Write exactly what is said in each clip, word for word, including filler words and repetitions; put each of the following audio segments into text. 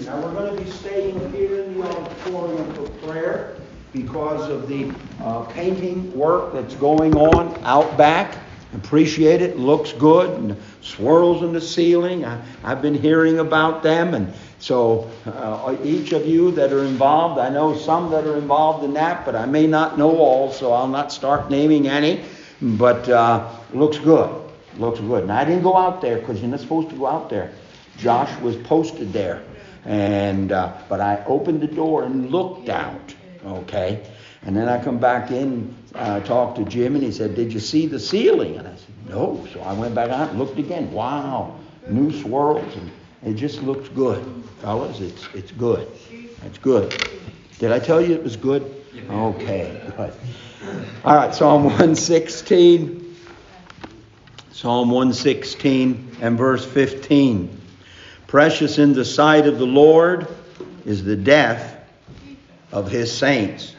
Now we're going to be staying here in the auditorium for prayer because of the uh, painting work that's going on out back. Appreciate it. Looks good. And swirls in the ceiling. I, I've been hearing about them. And so uh, each of you that are involved, I know some that are involved in that, but I may not know all, so I'll not start naming any. But uh, looks good. Looks good. And I didn't go out there because you're not supposed to go out there. Josh was posted there. And uh, but I opened the door and looked out. Okay. And then I come back in, uh, talked to Jim, and he said, "Did you see the ceiling?" And I said, "No." So I went back out and looked again. Wow, new swirls, and it just looks good, fellas. It's it's good. It's good. Did I tell you it was good? Okay, good. All right, Psalm one sixteen. Psalm one sixteen and verse fifteen. Precious in the sight of the Lord is the death of his saints.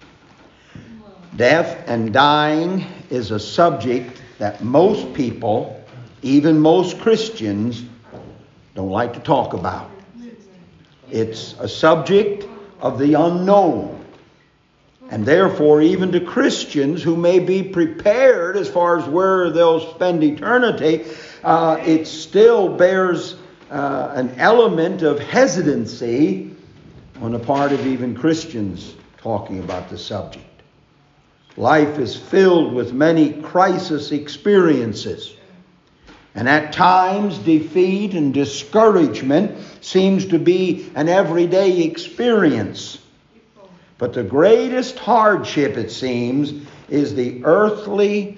Death and dying is a subject that most people, even most Christians, don't like to talk about. It's a subject of the unknown. And therefore, even to Christians who may be prepared as far as where they'll spend eternity, uh, it still bears uh, an element of hesitancy on the part of even Christians talking about the subject. Life is filled with many crisis experiences. And at times, defeat and discouragement seems to be an everyday experience. But the greatest hardship, it seems, is the earthly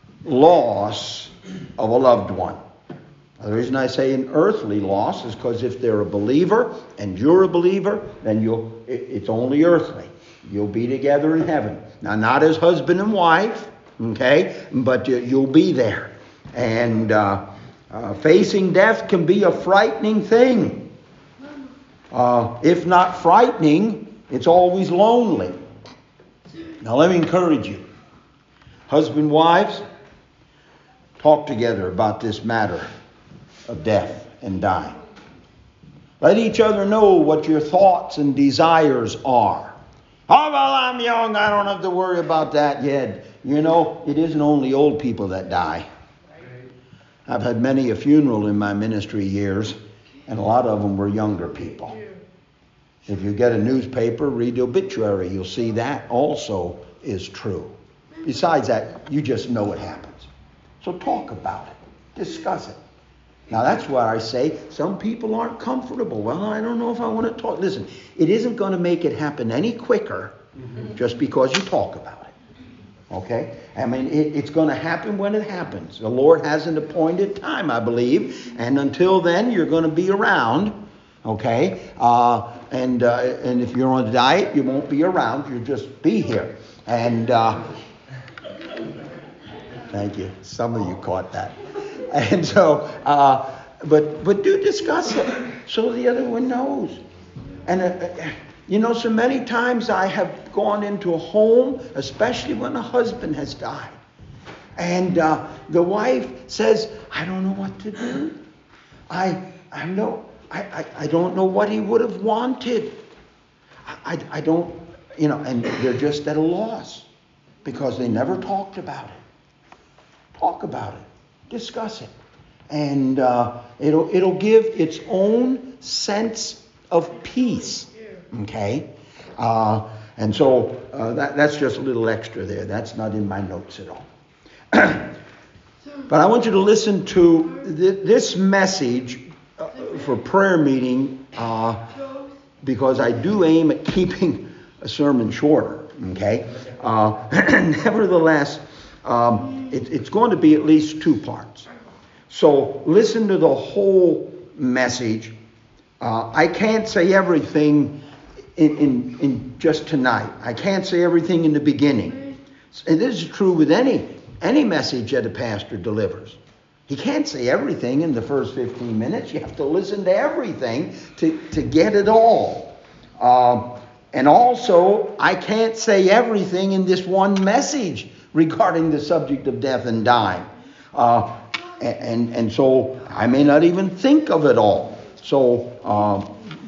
loss of a loved one. The reason I say an earthly loss is because if they're a believer and you're a believer, then you'll it's only earthly. You'll be together in heaven. Now, not as husband and wife, okay, but you'll be there. And uh, uh, facing death can be a frightening thing. Uh, if not frightening, it's always lonely. Now, let me encourage you. Husband, wives, talk together about this matter of death and dying. Let each other know what your thoughts and desires are. Oh, well, I'm young. I don't have to worry about that yet. You know, it isn't only old people that die. I've had many a funeral in my ministry years, and a lot of them were younger people. If you get a newspaper, read the obituary, you'll see that also is true. Besides that, you just know it happens. So talk about it. Discuss it. Now, that's why I say some people aren't comfortable. Well, I don't know if I want to talk. Listen, it isn't going to make it happen any quicker just because you talk about it. Okay? I mean, it, it's going to happen when it happens. The Lord has an appointed time, I believe. And until then, you're going to be around. Okay? Uh, and uh, and if you're on a diet, you won't be around. You'll just be here. And uh, thank you. Some of you caught that. And so, uh, but but do discuss it so the other one knows. And, uh, you know, so many times I have gone into a home, especially when a husband has died. And uh, the wife says, I don't know what to do. I I know I, I, I don't know what he would have wanted. I, I, I don't, you know, and they're just at a loss because they never talked about it. Talk about it. Discuss it, and uh, it'll it'll give its own sense of peace. Okay, uh, and so uh, that that's just a little extra there. That's not in my notes at all. But I want you to listen to th- this message uh, for prayer meeting uh, because I do aim at keeping a sermon shorter. Okay, uh, nevertheless. Um, it, it's going to be at least two parts. So listen to the whole message. Uh, I can't say everything in, in, in just tonight. I can't say everything in the beginning. And this is true with any, any message that a pastor delivers. He can't say everything in the first fifteen minutes. You have to listen to everything to, to get it all. Uh, and also, I can't say everything in this one message regarding the subject of death and dying. Uh, and, and so I may not even think of it all. So um,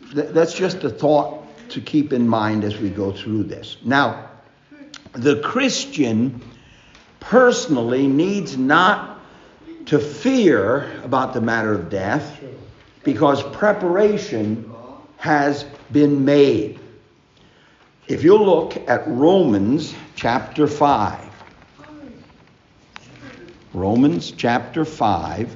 th- that's just a thought to keep in mind as we go through this. Now, the Christian personally needs not to fear about the matter of death because preparation has been made. If you look at Romans chapter five, Romans chapter five,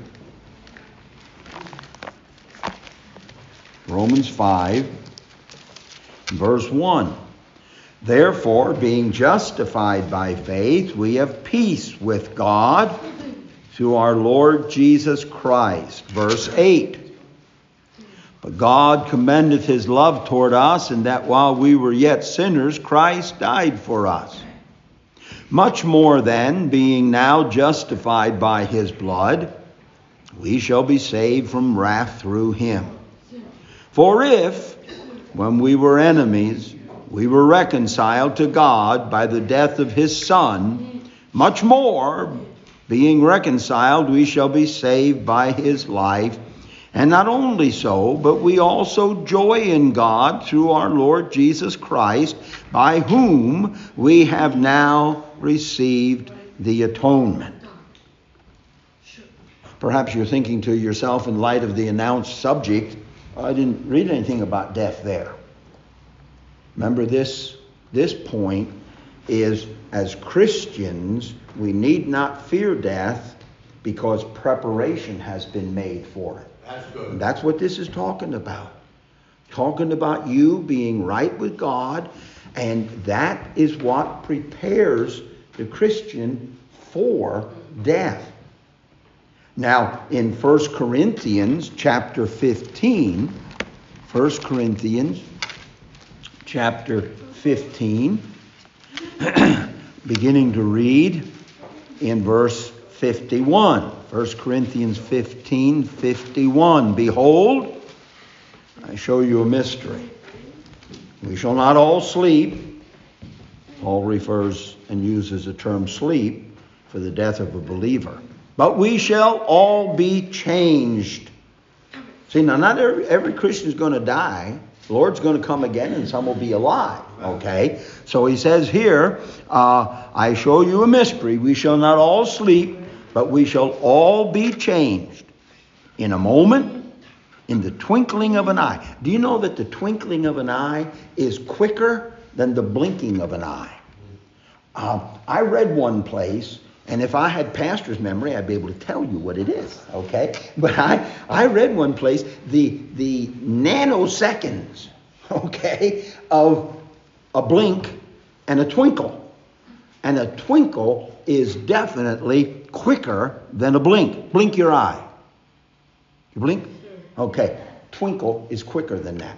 Romans five, verse one. Therefore, being justified by faith, we have peace with God through our Lord Jesus Christ. Verse eight. But God commendeth his love toward us, in that while we were yet sinners, Christ died for us. Much more then, being now justified by his blood, we shall be saved from wrath through him. For if, when we were enemies, we were reconciled to God by the death of his Son, much more, being reconciled, we shall be saved by his life. And not only so, but we also joy in God through our Lord Jesus Christ, by whom we have now received the atonement. Perhaps you're thinking to yourself, in light of the announced subject, I didn't read anything about death there. Remember, this, this point is, as Christians, we need not fear death because preparation has been made for it. That's good. And that's what this is talking about. Talking about you being right with God, and that is what prepares the Christian for death. Now, in First Corinthians chapter fifteen, First Corinthians chapter fifteen, beginning to read in verse fifty-one. First Corinthians fifteen, fifty-one. Behold, I show you a mystery. We shall not all sleep. Paul refers and uses the term sleep for the death of a believer. But we shall all be changed. See, now not every, every Christian is going to die. The Lord's going to come again and some will be alive. Okay? So he says here, uh, I show you a mystery. We shall not all sleep, but we shall all be changed in a moment, in the twinkling of an eye. Do you know that the twinkling of an eye is quicker than the blinking of an eye? Uh, I read one place, and if I had pastor's memory, I'd be able to tell you what it is, okay? But I, I read one place, the, the nanoseconds, okay, of a blink and a twinkle. And a twinkle is definitely quicker than a blink. Blink your eye. You blink? Okay. Twinkle is quicker than that.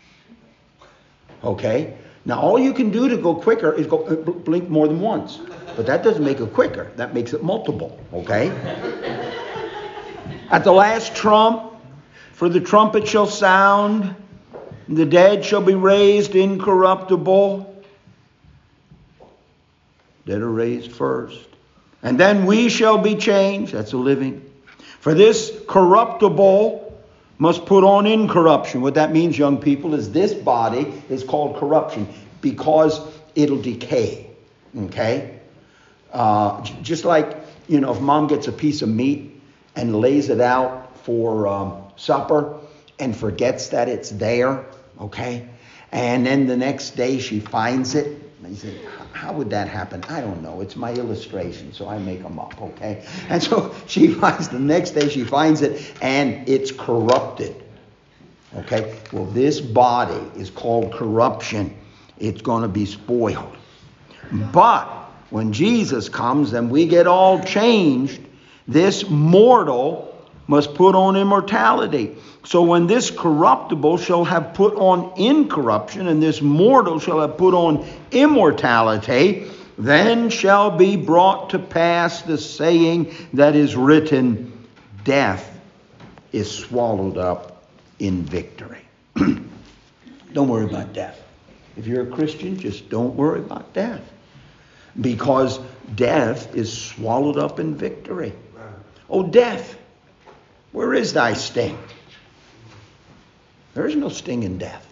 Okay? Now, all you can do to go quicker is go blink more than once. But that doesn't make it quicker. That makes it multiple. Okay? At the last trump, for the trumpet shall sound, the dead shall be raised incorruptible. Dead are raised first. And then we shall be changed. That's a living. For this corruptible must put on incorruption. What that means, young people, is this body is called corruption because it'll decay. Okay? Uh, j- just like, you know, if mom gets a piece of meat and lays it out for um, supper and forgets that it's there, okay? And then the next day she finds it. And you say, how would that happen? I don't know. It's my illustration, so I make them up, okay? And so she finds, the next day she finds it, and it's corrupted, okay? Well, this body is called corruption. It's going to be spoiled. But when Jesus comes and we get all changed, this mortal must put on immortality. So when this corruptible shall have put on incorruption, and this mortal shall have put on immortality, then shall be brought to pass the saying that is written, death is swallowed up in victory. Don't worry about death. If you're a Christian, just don't worry about death. Because death is swallowed up in victory. Oh, death, where is thy sting? There is no sting in death.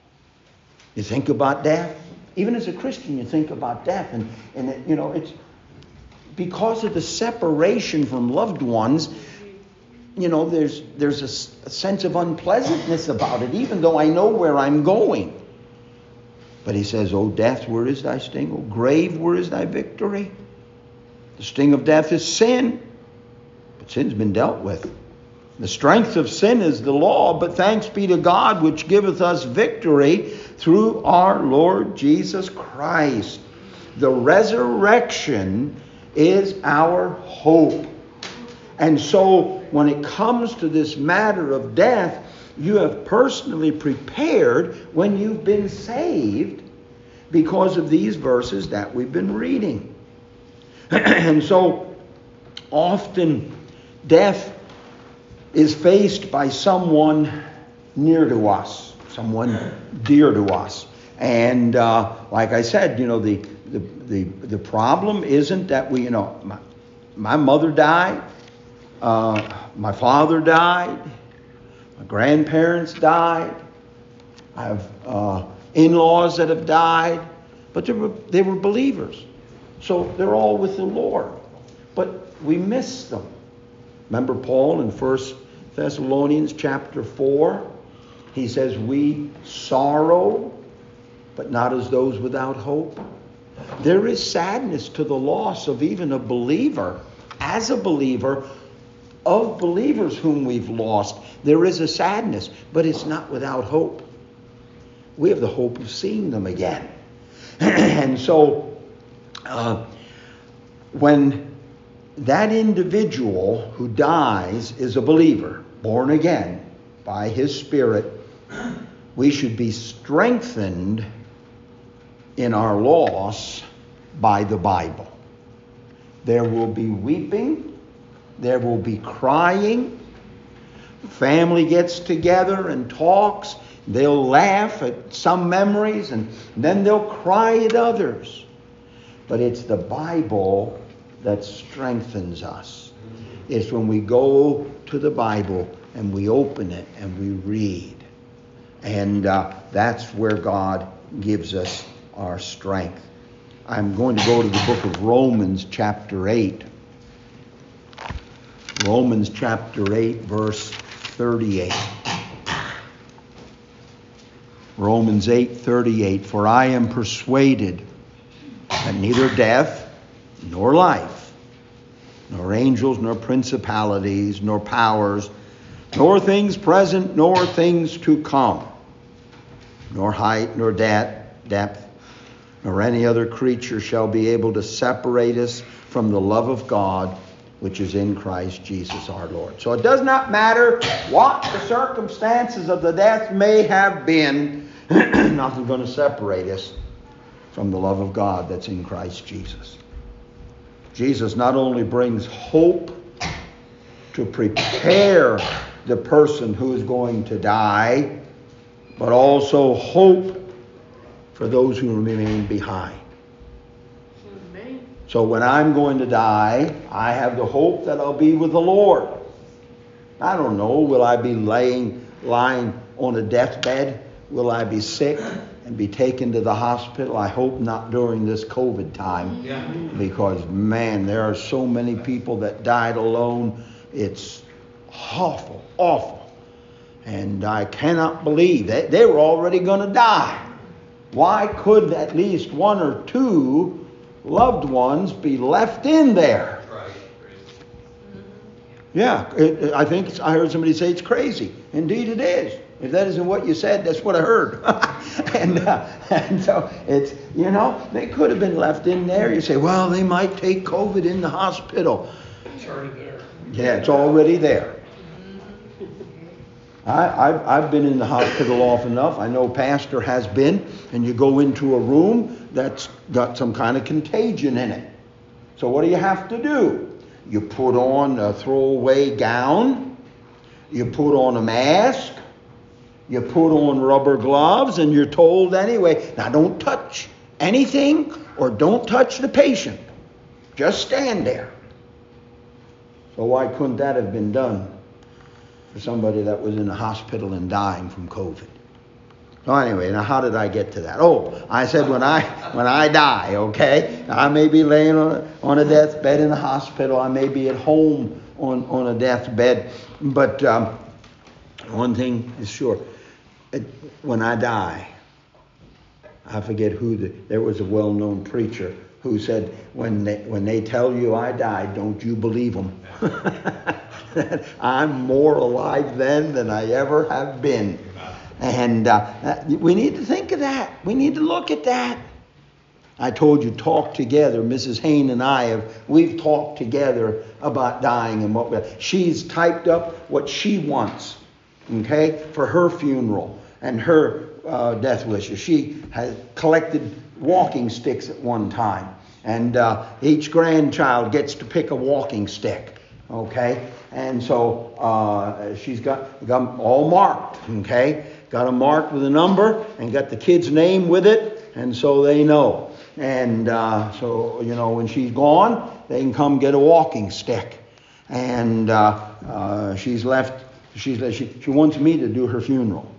You think about death. Even as a Christian, you think about death. And, and it, you know, it's because of the separation from loved ones, you know, there's, there's a, a sense of unpleasantness about it, even though I know where I'm going. But he says, "O death, where is thy sting? O grave, where is thy victory?" The sting of death is sin. But sin's been dealt with. The strength of sin is the law, but thanks be to God which giveth us victory through our Lord Jesus Christ. The resurrection is our hope. And so when it comes to this matter of death, you have personally prepared when you've been saved because of these verses that we've been reading. And so often death is faced by someone near to us, someone dear to us. And uh, like I said, you know, the, the the the problem isn't that we, you know, my, my mother died, uh, my father died, my grandparents died, I have uh, in-laws that have died, but they were, they were believers. So they're all with the Lord. But we miss them. Remember Paul in First Thessalonians chapter four? He says, "We sorrow, but not as those without hope." There is sadness to the loss of even a believer. As a believer, of believers whom we've lost, there is a sadness, but it's not without hope. We have the hope of seeing them again. And so, uh, when that individual who dies is a believer, born again by his Spirit, we should be strengthened in our loss by the Bible. There will be weeping, there will be crying. Family gets together and talks. They'll laugh at some memories and then they'll cry at others. But it's the Bible that strengthens us. It's when we go to the Bible and we open it and we read. And uh, that's where God gives us our strength. I'm going to go to the book of Romans chapter eight. Romans chapter eight, verse thirty-eight. Romans eight thirty-eight. "For I am persuaded that neither death, nor life, nor angels, nor principalities, nor powers, nor things present, nor things to come, nor height, nor depth, depth, nor any other creature shall be able to separate us from the love of God, which is in Christ Jesus our Lord." So it does not matter what the circumstances of the death may have been, nothing's going to separate us from the love of God that's in Christ Jesus. Jesus not only brings hope to prepare the person who is going to die, but also hope for those who remain behind. Amen. So when I'm going to die, I have the hope that I'll be with the Lord. I don't know, will I be laying, lying on a deathbed? Will I be sick and be taken to the hospital? I hope not during this COVID time. Yeah. Because, man, there are so many people that died alone. It's awful, awful. And I cannot believe that they were already going to die. Why could at least one or two loved ones be left in there? Right. Yeah, it, it, I think it's, I heard somebody say it's crazy. Indeed it is. If that isn't what you said, that's what I heard. and uh, and so it's, you know, they could have been left in there. You say, well, they might take COVID in the hospital. It's already there. Yeah, it's already there. I, I've, I've been in the hospital often enough. I know Pastor has been. And you go into a room that's got some kind of contagion in it. So what do you have to do? You put on a throwaway gown. You put on a mask. You put on rubber gloves. And you're told anyway, now don't touch anything or don't touch the patient. Just stand there. So why couldn't that have been done for somebody that was in the hospital and dying from COVID. So anyway, now how did I get to that? Oh, I said when I when I die, okay, I may be laying on a, on a deathbed in the hospital. I may be at home on, on a deathbed. But um, one thing is sure, it, when I die, I forget who the, there was a well-known preacher who said, when they, when they tell you I died, don't you believe them. I'm more alive then than I ever have been. And uh, we need to think of that. We need to look at that. I told you, talk together. Missus Hain and I have, we've talked together about dying and what we, she's typed up what she wants, okay, for her funeral and her uh, death wishes. She has collected walking sticks at one time. And uh, each grandchild gets to pick a walking stick, okay? And so uh, she's got, got them all marked, okay? Got them marked with a number and got the kid's name with it, and so they know. And uh, so, you know, when she's gone, they can come get a walking stick. And uh, uh, she's left, she's, she, she wants me to do her funeral.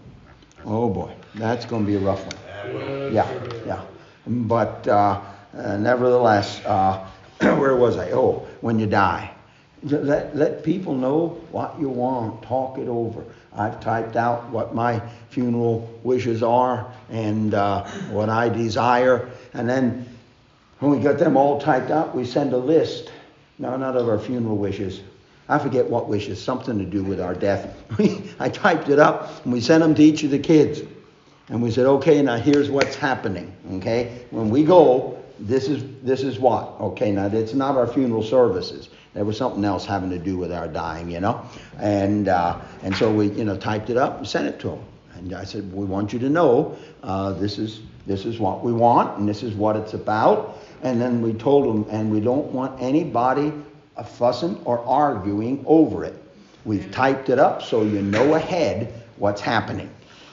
Oh boy, that's going to be a rough one. Yeah, yeah. But uh, uh, nevertheless, uh, where was I? Oh, when you die. Let, let people know what you want. Talk it over. I've typed out what my funeral wishes are and uh, what I desire. And then when we got them all typed out, we send a list. No, not of our funeral wishes. I forget what wishes. Something to do with our death. I typed it up and we sent them to each of the kids. And we said, okay, now here's what's happening. Okay, when we go, this is this is what. Okay, now it's not our funeral services. There was something else having to do with our dying, you know. And uh, and so we, you know, typed it up and sent it to them. And I said, we want you to know uh, this is this is what we want and this is what it's about. And then we told them, and we don't want anybody uh, fussing or arguing over it. We've typed it up so you know ahead what's happening.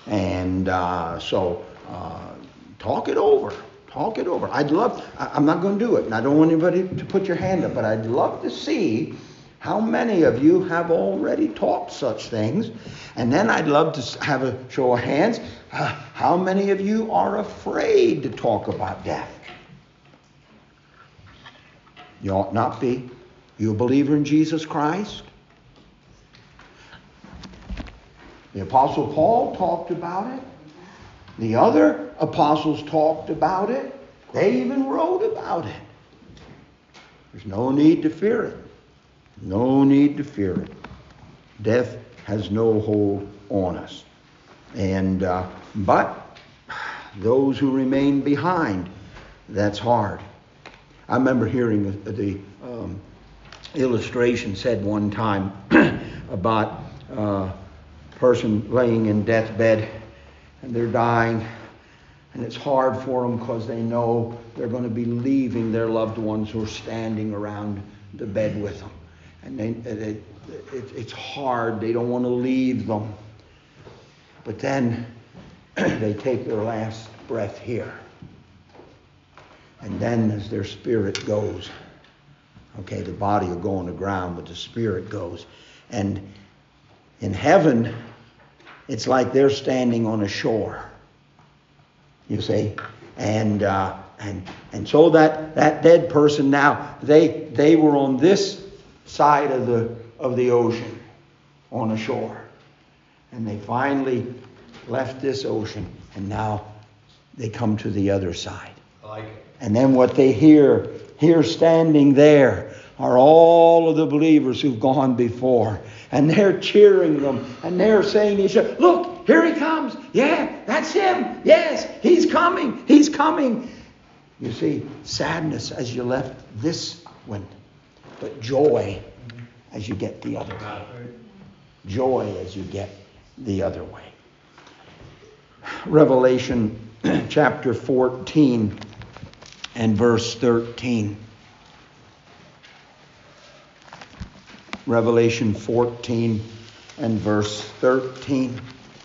And uh, so uh, talk it over. Talk it over. I'd love, I, I'm not going to do it, and I don't want anybody to put your hand up, but I'd love to see how many of you have already talked such things. And then I'd love to have a show of hands. Uh, how many of you are afraid to talk about death? You ought not be. You a believer in Jesus Christ? The Apostle Paul talked about it. The other apostles talked about it. They even wrote about it. There's no need to fear it. No need to fear it. Death has no hold on us. And uh, but those who remain behind, that's hard. I remember hearing the, the um, illustration said one time about uh, a person laying in deathbed and they're dying, and it's hard for them because they know they're going to be leaving their loved ones who are standing around the bed with them. And they, they, it, it's hard. They don't want to leave them. But then they take their last breath here. And then as their spirit goes, okay, the body will go on the ground, but the spirit goes. And in heaven, it's like they're standing on a shore, you see. And uh, and and so that, that dead person now, they they were on this side of the of the ocean, on a shore. And they finally left this ocean, and now they come to the other side. I like it. And then what they hear, here standing there, are all of the believers who've gone before. And they're cheering them. And they're saying to each other, look, here he comes. Yeah, that's him. Yes, he's coming. He's coming. You see, sadness as you left this one. But joy as you get the other way. Joy as you get the other way. Revelation chapter fourteen and verse thirteen. Revelation fourteen and verse thirteen.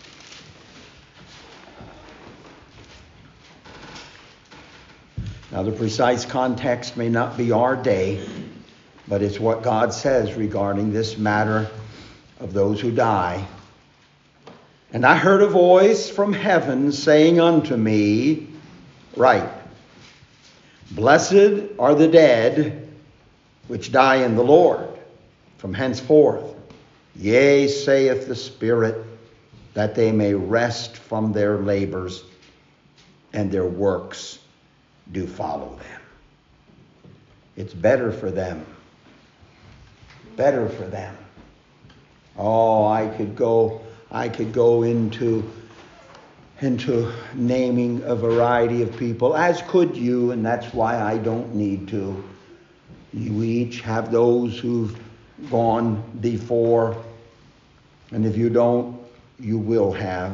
Now the precise context may not be our day, but it's what God says regarding this matter of those who die. And I heard a voice from heaven saying unto me, Write, Blessed are the dead which die in the Lord from henceforth. Yea, saith the Spirit, that they may rest from their labors, and their works do follow them. It's better for them. Better for them. Oh, I could go, I could go into, into naming a variety of people, as could you, and that's why I don't need to. You each have those who've gone before, and if you don't, you will have.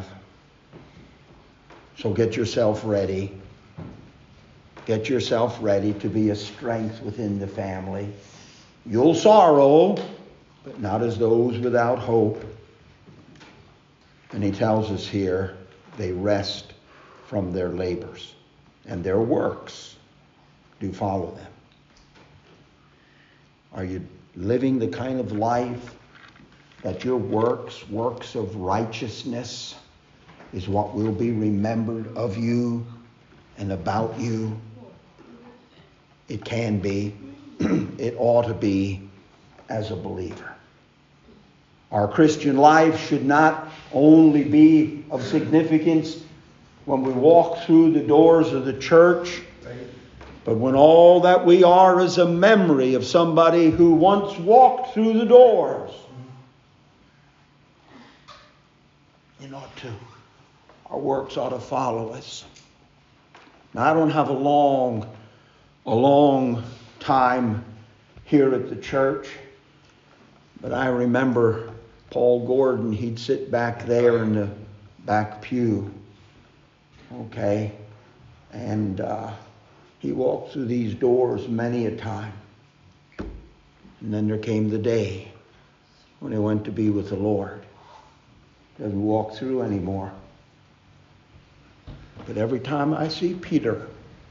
So get yourself ready. Get yourself ready to be a strength within the family. You'll sorrow, but not as those without hope. And he tells us here, they rest from their labors, and their works do follow them. Are you living the kind of life that your works, works of righteousness, is what will be remembered of you and about you? It can be. It ought to be as a believer. Our Christian life should not only be of significance when we walk through the doors of the church, but when all that we are is a memory of somebody who once walked through the doors. It ought to. Our works ought to follow us. Now, I don't have a long, a long time here at the church, but I remember Paul Gordon. He'd sit back there in the back pew, okay, and uh, he walked through these doors many a time. And then there came the day when he went to be with the Lord. Doesn't walk through anymore. But every time I see Peter,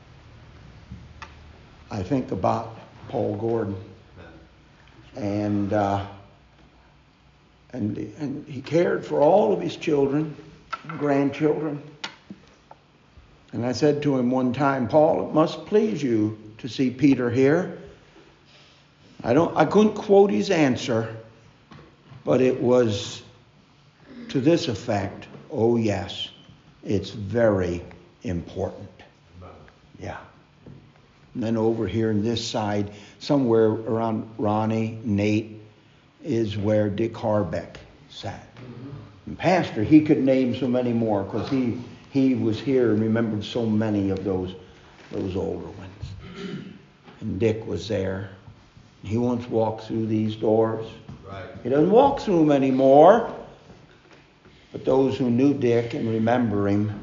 I think about Paul Gordon. And uh, and and he cared for all of his children, grandchildren. And I said to him one time, Paul, it must please you to see Peter here. I don't I couldn't quote his answer, but it was to this effect, oh yes, it's very important. Yeah. And then over here on this side, somewhere around Ronnie, Nate, is where Dick Harbeck sat. And Pastor, he could name so many more because he, he was here and remembered so many of those, those older ones. And Dick was there. He once walked through these doors. Right. He doesn't walk through them anymore. But those who knew Dick and remember him,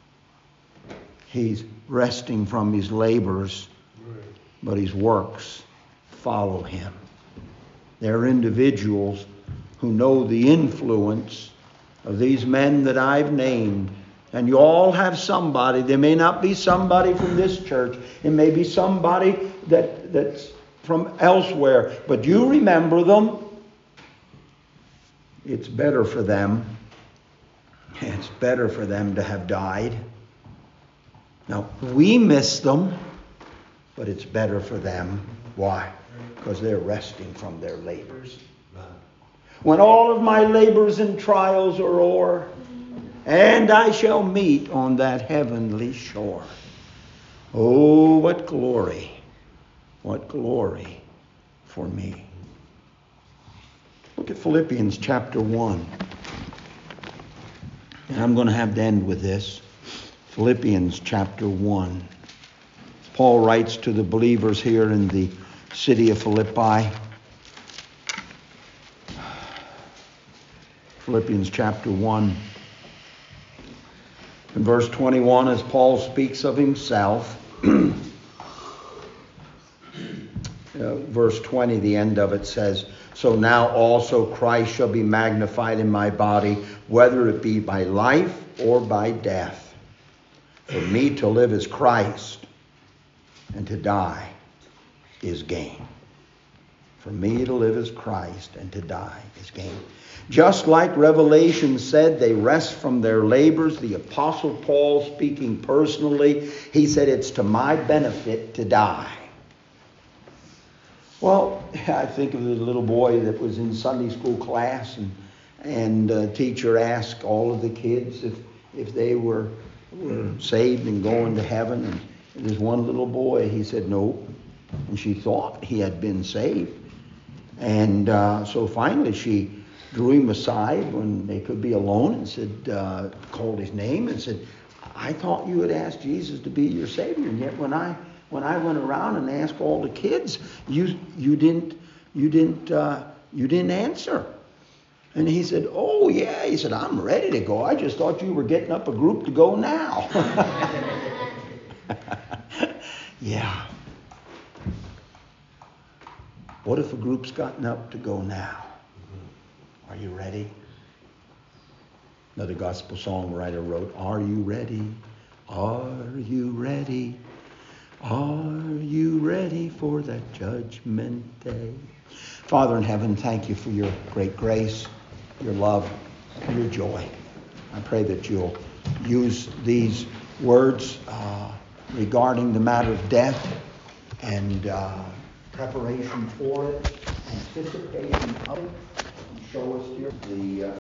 he's resting from his labors, but his works follow him. There are individuals who know the influence of these men that I've named. And you all have somebody. There may not be somebody from this church. It may be somebody that that's from elsewhere. But you remember them. It's better for them. It's better for them to have died. Now, we miss them, but it's better for them. Why? Because they're resting from their labors. When all of my labors and trials are o'er, and I shall meet on that heavenly shore. Oh, what glory, what glory for me. Look at Philippians chapter one. And I'm going to have to end with this. Philippians chapter one. Paul writes to the believers here in the city of Philippi. Philippians chapter one. In verse twenty-one, as Paul speaks of himself, uh, verse twenty, the end of it says, So now also Christ shall be magnified in my body, whether it be by life or by death. For me to live is Christ, and to die is gain. For me to live is Christ, and to die is gain. Just like Revelation said, they rest from their labors. The Apostle Paul, speaking personally, he said, it's to my benefit to die. Well, I think of the little boy that was in Sunday school class, and and the teacher asked all of the kids if if they were, were saved and going to heaven. And there's one little boy, he said no. And she thought he had been saved. And uh, so finally she drew him aside when they could be alone and said, uh, called his name and said, I thought you had asked Jesus to be your Savior. And yet when I when I went around and asked all the kids, you you didn't you didn't uh, you didn't answer. And he said, oh, yeah. He said, I'm ready to go. I just thought you were getting up a group to go now. Yeah. What if a group's gotten up to go now? Are you ready? Another gospel songwriter wrote, are you ready? Are you ready? Are you ready for that judgment day? Father in heaven, thank you for your great grace, your love, your joy. I pray that you'll use these words uh, regarding the matter of death and uh, preparation for it, anticipation of it, and show us, dear, the uh,